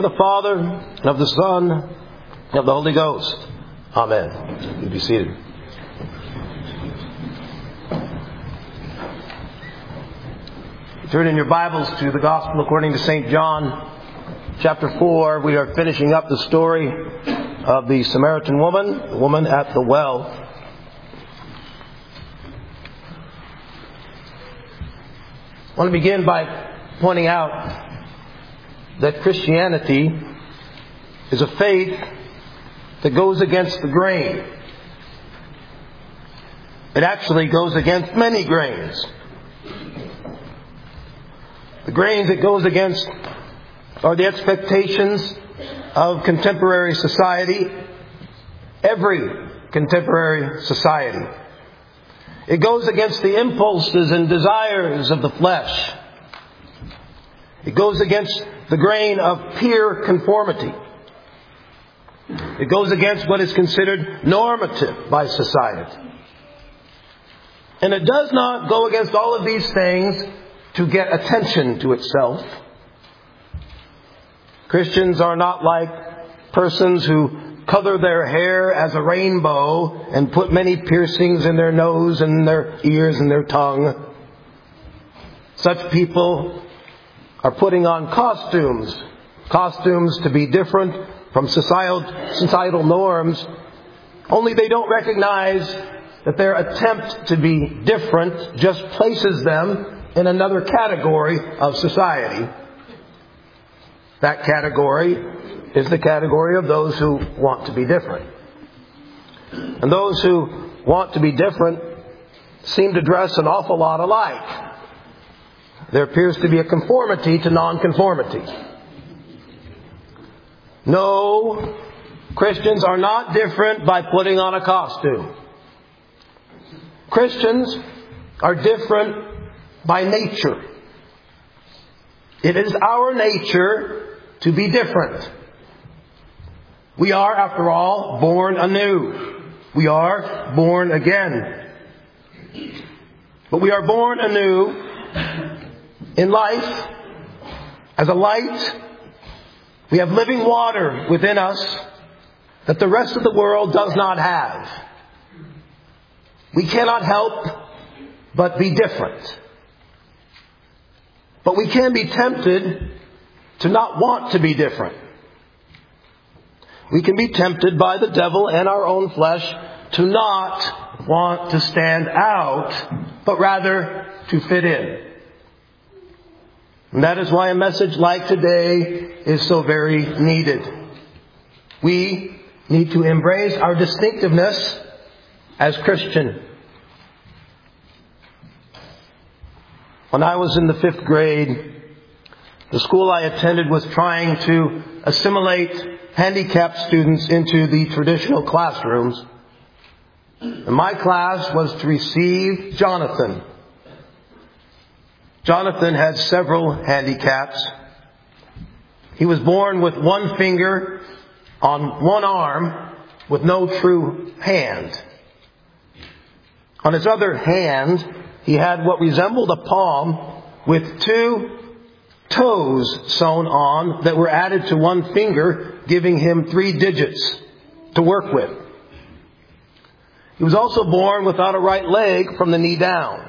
of the Father, and of the Son, and of the Holy Ghost. Amen. You be seated. Turn in your Bibles to the Gospel according to St. John, chapter 4. We are finishing up the story of the Samaritan woman, the woman at the well. I want to begin by pointing out that Christianity is a faith that goes against the grain. It actually goes against many grains. The grains it goes against are the expectations of contemporary society, every contemporary society. It goes against the impulses and desires of the flesh. It goes against the grain of peer conformity. It goes against what is considered normative by society. And it does not go against all of these things to get attention to itself. Christians are not like persons who color their hair as a rainbow and put many piercings in their nose and their ears and their tongue. Such people are putting on costumes to be different from societal norms, only they don't recognize that their attempt to be different just places them in another category of society. That category is the category of those who want to be different. And those who want to be different seem to dress an awful lot alike. There appears to be a conformity to nonconformity. No, Christians are not different by putting on a costume. Christians are different by nature. It is our nature to be different. We are, after all, born anew. We are born again. But we are born anew in life as a light. We have living water within us that the rest of the world does not have. We cannot help but be different. But we can be tempted to not want to be different. We can be tempted by the devil and our own flesh to not want to stand out, but rather to fit in. And that is why a message like today is so very needed. We need to embrace our distinctiveness as Christian. When I was in the 5th grade, the school I attended was trying to assimilate handicapped students into the traditional classrooms. And my class was to receive Jonathan. Jonathan had several handicaps. He was born with one finger on one arm with no true hand. On his other hand, he had what resembled a palm with 2 toes sewn on that were added to one finger, giving him 3 digits to work with. He was also born without a right leg from the knee down.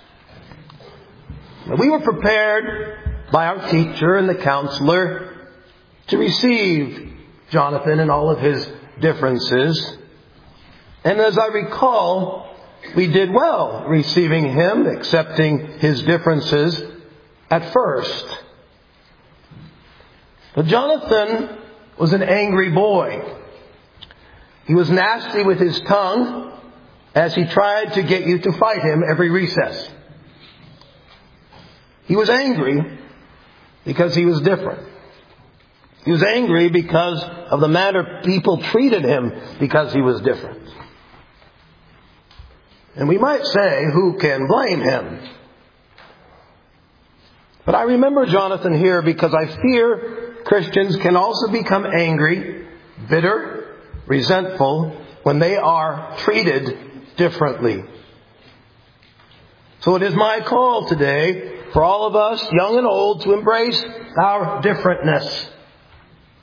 Now, we were prepared by our teacher and the counselor to receive Jonathan and all of his differences. And as I recall, we did well receiving him, accepting his differences at first. But Jonathan was an angry boy. He was nasty with his tongue as he tried to get you to fight him every recess. He was angry because he was different. He was angry because of the manner people treated him because he was different. And we might say, who can blame him? But I remember Jonathan here because I fear Christians can also become angry, bitter, resentful when they are treated differently. So it is my call today for all of us, young and old, to embrace our differentness.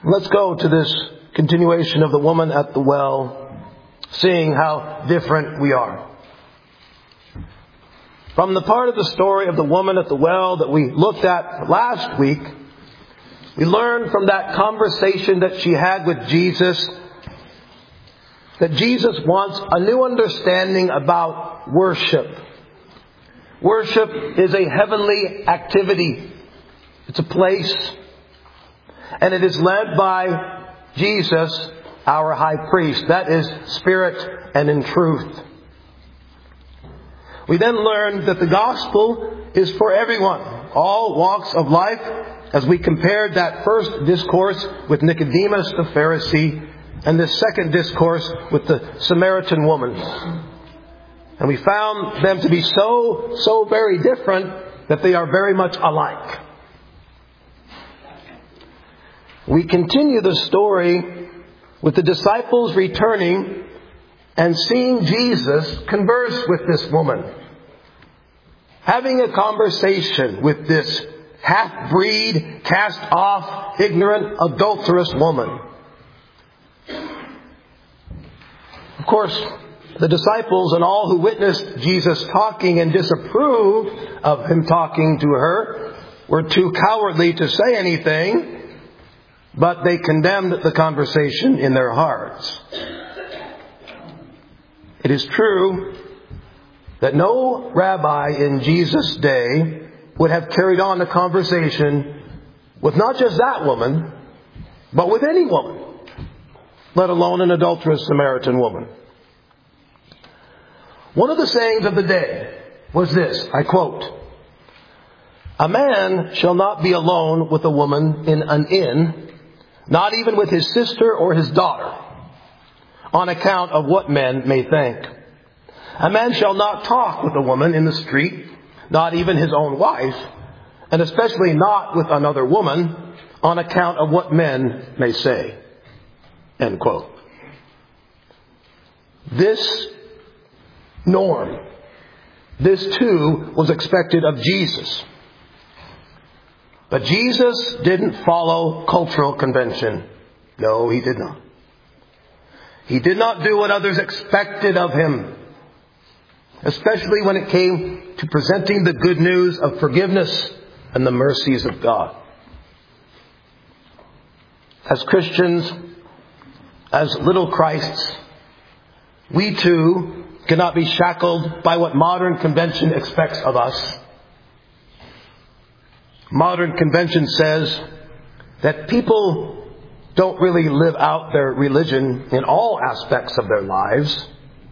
Let's go to this continuation of the woman at the well, seeing how different we are. From the part of the story of the woman at the well that we looked at last week, we learned from that conversation that she had with Jesus that Jesus wants a new understanding about worship. Worship is a heavenly activity. It's a place. And it is led by Jesus, our high priest. That is spirit and in truth. We then learned that the gospel is for everyone, all walks of life, as we compared that first discourse with Nicodemus the Pharisee and this second discourse with the Samaritan woman. And we found them to be so very different that they are very much alike. We continue the story with the disciples returning and seeing Jesus converse with this woman, having a conversation with this half-breed, cast-off, ignorant, adulterous woman. Of course, the disciples and all who witnessed Jesus talking and disapproved of him talking to her were too cowardly to say anything, but they condemned the conversation in their hearts. It is true that no rabbi in Jesus' day would have carried on a conversation with not just that woman, but with any woman, let alone an adulterous Samaritan woman. One of the sayings of the day was this, I quote, "A man shall not be alone with a woman in an inn, not even with his sister or his daughter, on account of what men may think. A man shall not talk with a woman in the street, not even his own wife, and especially not with another woman, on account of what men may say." End quote. This norm, this too was expected of Jesus. But Jesus didn't follow cultural convention. No, he did not. He did not do what others expected of him, especially when it came to presenting the good news of forgiveness and the mercies of God. As Christians, as little Christs, we too cannot be shackled by what modern convention expects of us. Modern convention says that people don't really live out their religion in all aspects of their lives.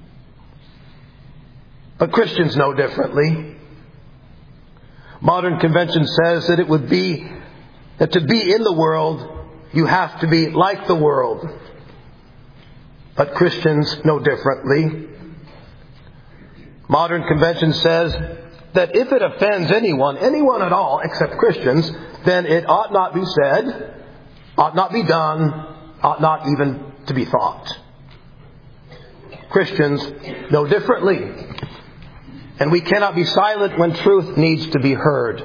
But Christians know differently. Modern convention says that it would be that to be in the world, you have to be like the world. But Christians know differently. Modern convention says that if it offends anyone at all except Christians, then it ought not be said, ought not be done, ought not even to be thought. Christians know differently. And we cannot be silent when truth needs to be heard.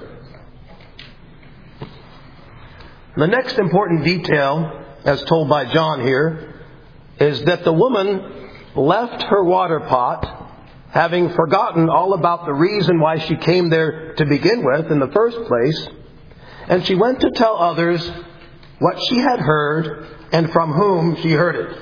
The next important detail, as told by John here, is that the woman left her water pot, having forgotten all about the reason why she came there to begin with in the first place, and she went to tell others what she had heard and from whom she heard it.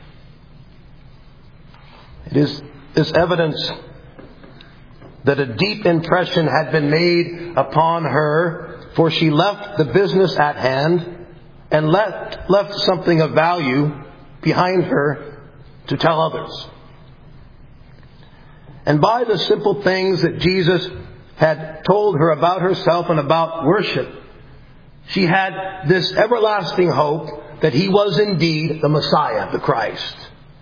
It is this evidence that a deep impression had been made upon her, for she left the business at hand and left something of value behind her to tell others. And by the simple things that Jesus had told her about herself and about worship, she had this everlasting hope that he was indeed the Messiah, the Christ.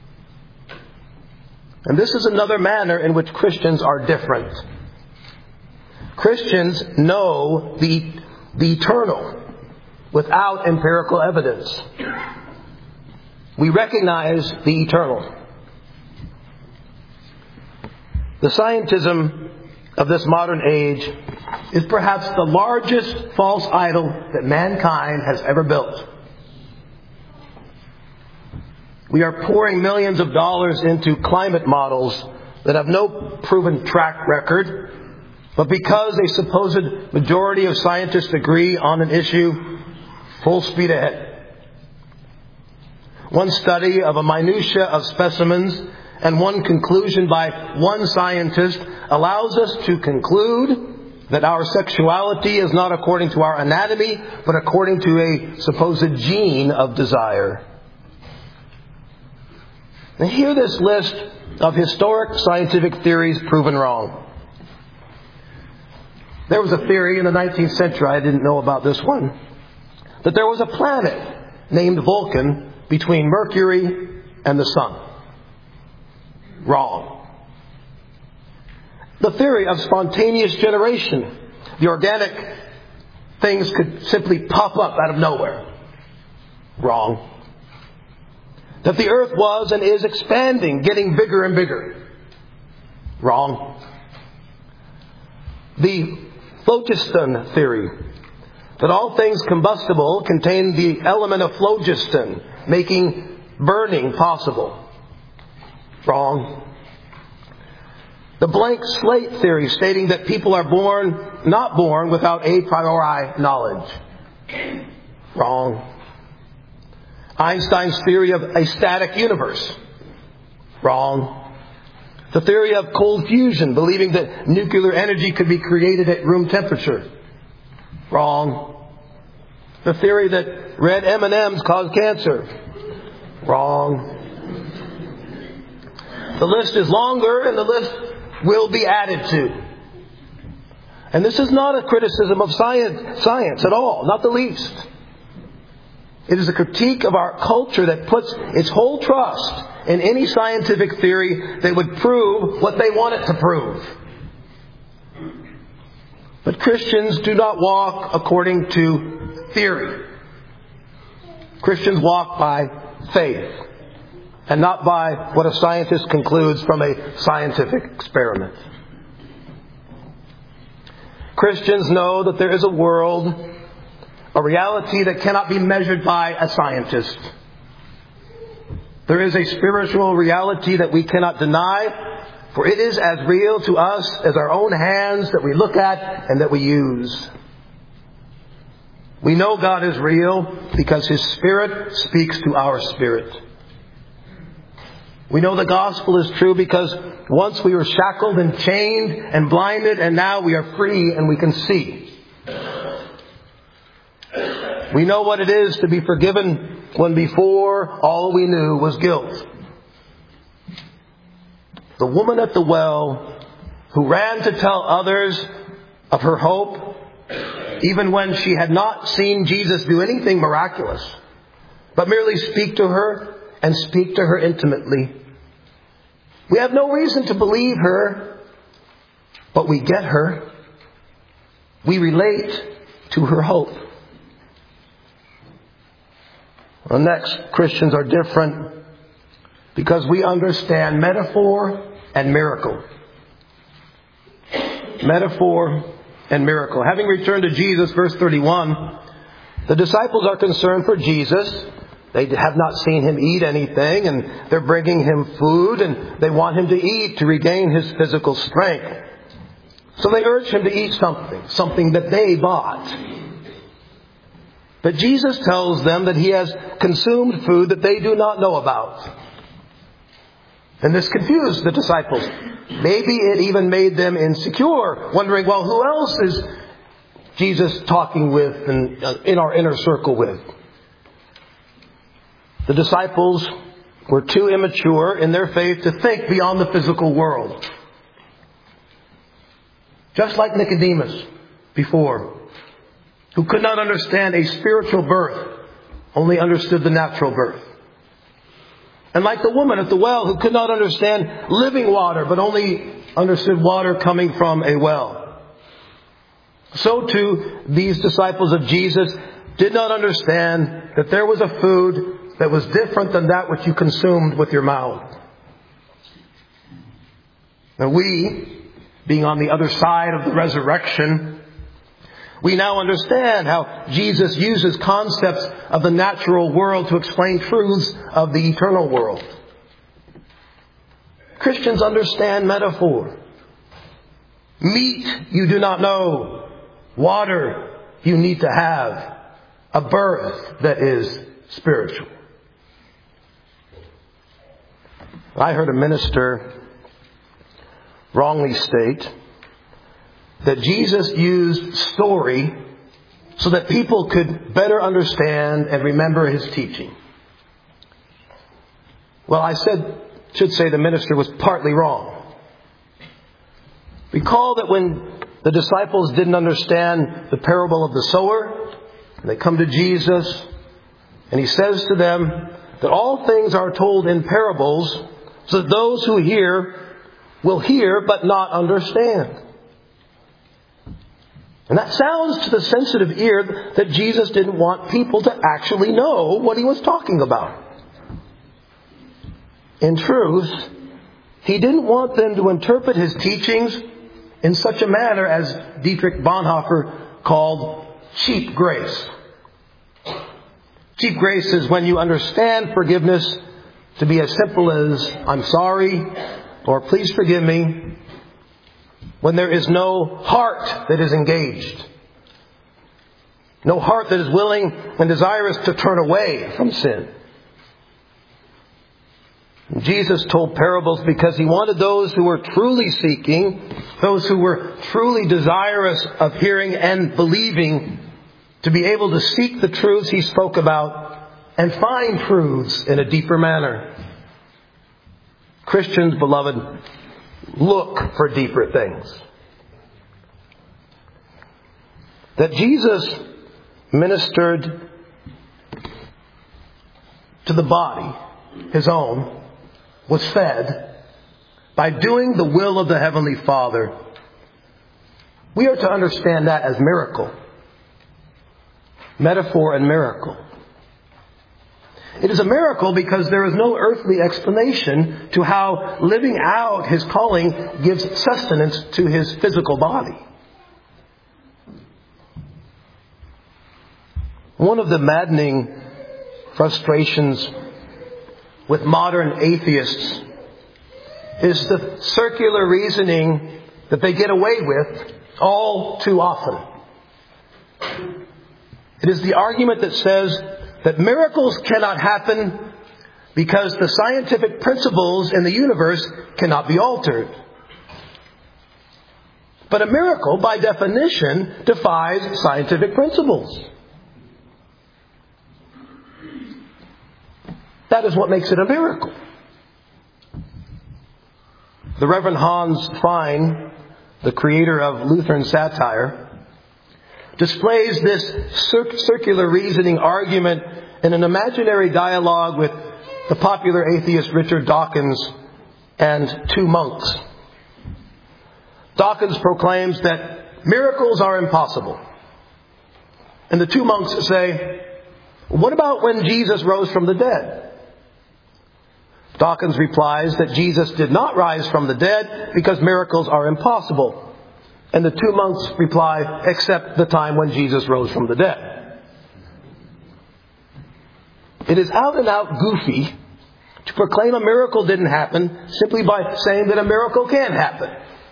And this is another manner in which Christians are different. Christians know the eternal without empirical evidence. We recognize the eternal. The scientism of this modern age is perhaps the largest false idol that mankind has ever built. We are pouring millions of dollars into climate models that have no proven track record, but because a supposed majority of scientists agree on an issue, full speed ahead. One study of a minutia of specimens and one conclusion by one scientist allows us to conclude that our sexuality is not according to our anatomy, but according to a supposed gene of desire. Now hear this list of historic scientific theories proven wrong. There was a theory in the 19th century, I didn't know about this one, that there was a planet named Vulcan between Mercury and the Sun. Wrong. The theory of spontaneous generation. The organic things could simply pop up out of nowhere. Wrong. That the earth was and is expanding, getting bigger and bigger. Wrong. The phlogiston theory. That all things combustible contain the element of phlogiston, making burning possible. Wrong. The blank slate theory, stating that people are not born without a priori knowledge. Wrong. Einstein's theory of a static universe. Wrong. The theory of cold fusion, believing that nuclear energy could be created at room temperature. Wrong. The theory that red M&Ms cause cancer. Wrong. The list is longer and the list will be added to. And this is not a criticism of science at all, not the least. It is a critique of our culture that puts its whole trust in any scientific theory that would prove what they want it to prove. But Christians do not walk according to theory. Christians walk by faith, and not by what a scientist concludes from a scientific experiment. Christians know that there is a world, a reality that cannot be measured by a scientist. There is a spiritual reality that we cannot deny, for it is as real to us as our own hands that we look at and that we use. We know God is real because His Spirit speaks to our spirit. We know the gospel is true because once we were shackled and chained and blinded, and now we are free and we can see. We know what it is to be forgiven when before all we knew was guilt. The woman at the well who ran to tell others of her hope, even when she had not seen Jesus do anything miraculous, but merely speak to her and speak to her intimately. We have no reason to believe her, but we get her. We relate to her hope. Well, next, Christians are different because we understand metaphor and miracle. Metaphor and miracle. Having returned to Jesus, verse 31, the disciples are concerned for Jesus. They have not seen Him eat anything, and they're bringing Him food, and they want Him to eat to regain His physical strength. So they urge Him to eat something that they bought. But Jesus tells them that He has consumed food that they do not know about. And this confused the disciples. Maybe it even made them insecure, wondering, well, who else is Jesus talking with and in our inner circle with? The disciples were too immature in their faith to think beyond the physical world. Just like Nicodemus before, who could not understand a spiritual birth, only understood the natural birth. And like the woman at the well who could not understand living water, but only understood water coming from a well. So too, these disciples of Jesus did not understand that there was a food that was different than that which you consumed with your mouth. And we, being on the other side of the resurrection, We now understand how Jesus uses concepts of the natural world to explain truths of the eternal world. Christians understand metaphor. Meat you do not know. Water you need to have. A birth that is spiritual. I heard a minister wrongly state that Jesus used story so that people could better understand and remember His teaching. Well, I should say the minister was partly wrong. Recall that when the disciples didn't understand the parable of the sower, and they come to Jesus, and He says to them that all things are told in parables, so that those who hear will hear but not understand. And that sounds to the sensitive ear that Jesus didn't want people to actually know what He was talking about. In truth, He didn't want them to interpret His teachings in such a manner as Dietrich Bonhoeffer called cheap grace. Cheap grace is when you understand forgiveness to be as simple as, I'm sorry, or please forgive me, when there is no heart that is engaged. No heart that is willing and desirous to turn away from sin. Jesus told parables because He wanted those who were truly seeking, those who were truly desirous of hearing and believing, to be able to seek the truths He spoke about and find truths in a deeper manner. Christians, beloved, look for deeper things. That Jesus ministered to the body, His own, was fed by doing the will of the Heavenly Father. We are to understand that as miracle. Metaphor and miracle. It is a miracle because there is no earthly explanation to how living out His calling gives sustenance to His physical body. One of the maddening frustrations with modern atheists is the circular reasoning that they get away with all too often. It is the argument that says that miracles cannot happen because the scientific principles in the universe cannot be altered. But a miracle, by definition, defies scientific principles. That is what makes it a miracle. The Reverend Hans Fine, the creator of Lutheran satire, displays this circular reasoning argument in an imaginary dialogue with the popular atheist Richard Dawkins and two monks. Dawkins proclaims that miracles are impossible. And the two monks say, what about when Jesus rose from the dead? Dawkins replies that Jesus did not rise from the dead because miracles are impossible. And the two monks reply, except the time when Jesus rose from the dead. It is out and out goofy to proclaim a miracle didn't happen simply by saying that a miracle can happen.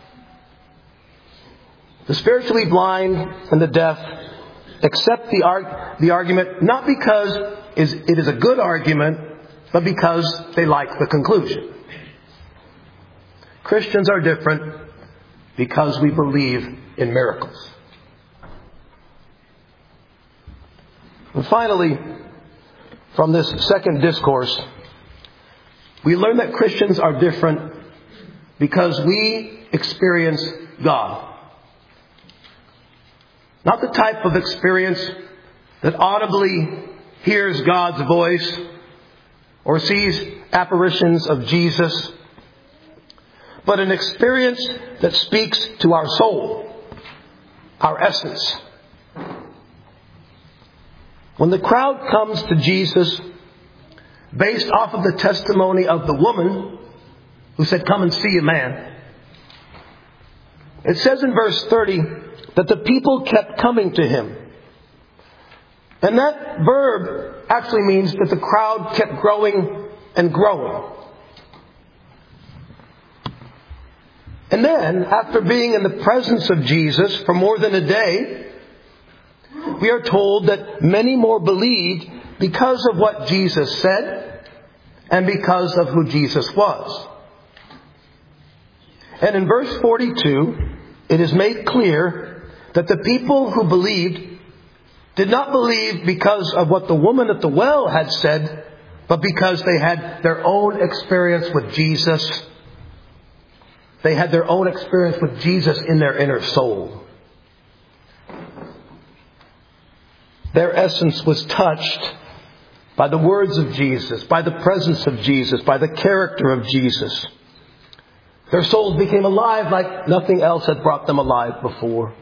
The spiritually blind and the deaf accept the argument not because it is a good argument, but because they like the conclusion. Christians are different because we believe in miracles. And finally, from this second discourse, we learn that Christians are different because we experience God. Not the type of experience that audibly hears God's voice or sees apparitions of Jesus, but an experience that speaks to our soul, our essence. When the crowd comes to Jesus based off of the testimony of the woman who said, "Come and see a man," it says in verse 30, that the people kept coming to him. And that verb actually means that the crowd kept growing and growing. And then, after being in the presence of Jesus for more than a day, we are told that many more believed because of what Jesus said and because of who Jesus was. And in verse 42, it is made clear that the people who believed did not believe because of what the woman at the well had said, but because they had their own experience with Jesus. They had their own experience with Jesus in their inner soul. Their essence was touched by the words of Jesus, by the presence of Jesus, by the character of Jesus. Their souls became alive like nothing else had brought them alive before.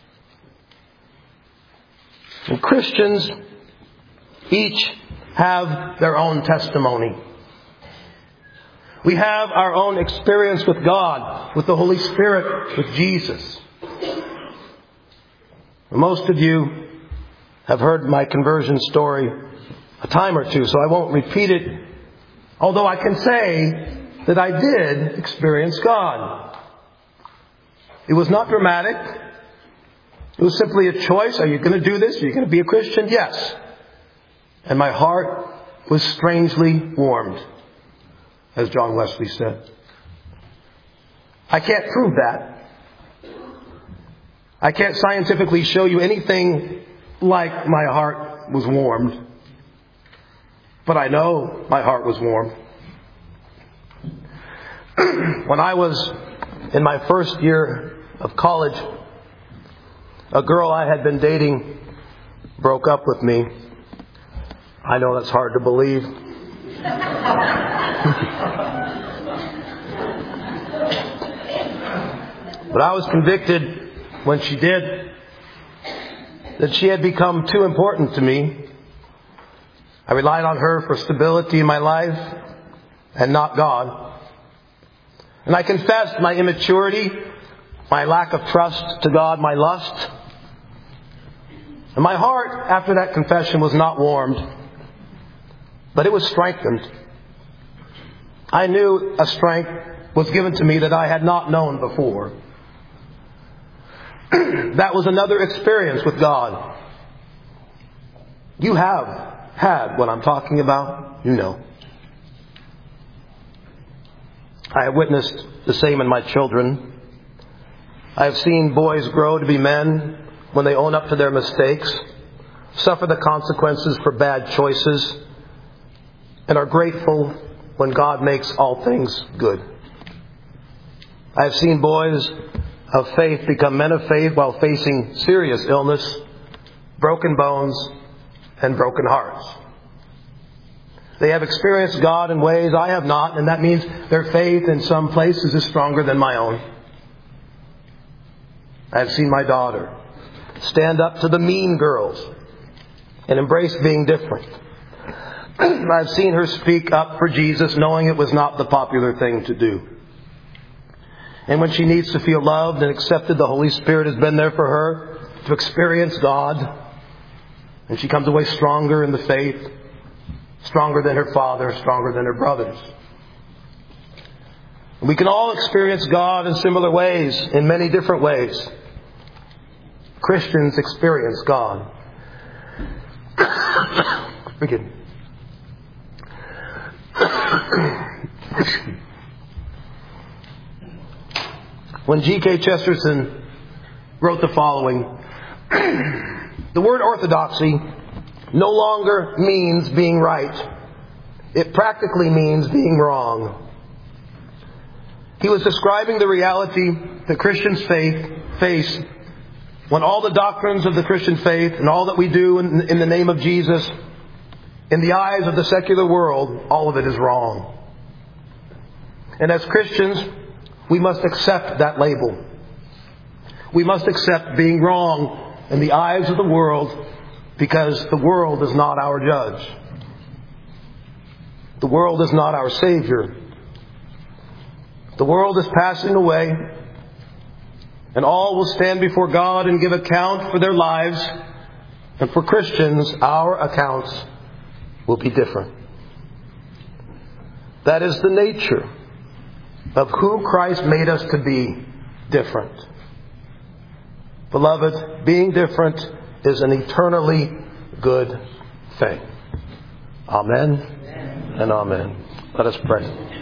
And Christians each have their own testimony. We have our own experience with God, with the Holy Spirit, with Jesus. Most of you have heard my conversion story a time or two, so I won't repeat it. Although I can say that I did experience God. It was not dramatic. It was simply a choice. Are you going to do this? Are you going to be a Christian? Yes. And my heart was strangely warmed, as John Wesley said. I can't prove that. I can't scientifically show you anything like my heart was warmed. But I know my heart was warmed. When I was in my first year of college, a girl I had been dating broke up with me. I know that's hard to believe. But I was convicted when she did that she had become too important to me. I relied on her for stability in my life and not God. And I confessed my immaturity, my lack of trust to God, my lust. And my heart, after that confession, was not warmed, but it was strengthened. I knew a strength was given to me that I had not known before. That was another experience with God. You have had what I'm talking about, you know. I have witnessed the same in my children. I have seen boys grow to be men when they own up to their mistakes, suffer the consequences for bad choices, and are grateful when God makes all things good. I have seen boys of faith become men of faith while facing serious illness, broken bones, and broken hearts. They have experienced God in ways I have not, and that means their faith in some places is stronger than my own. I have seen my daughter stand up to the mean girls and embrace being different. I've seen her speak up for Jesus, knowing it was not the popular thing to do. And when she needs to feel loved and accepted, the Holy Spirit has been there for her to experience God. And she comes away stronger in the faith, stronger than her father, stronger than her brothers. We can all experience God in similar ways, in many different ways. Christians experience God. Forgive me. When G.K. Chesterton wrote the following, the word orthodoxy no longer means being right. It practically means being wrong. He was describing the reality that Christians face when all the doctrines of the Christian faith and all that we do in the name of Jesus, in the eyes of the secular world, all of it is wrong. And as Christians, we must accept that label. We must accept being wrong in the eyes of the world, because the world is not our judge. The world is not our Savior. The world is passing away. And all will stand before God and give account for their lives. And for Christians, our accounts will be different. That is the nature of who Christ made us to be, different. Beloved, being different is an eternally good thing. Amen and amen. Let us pray.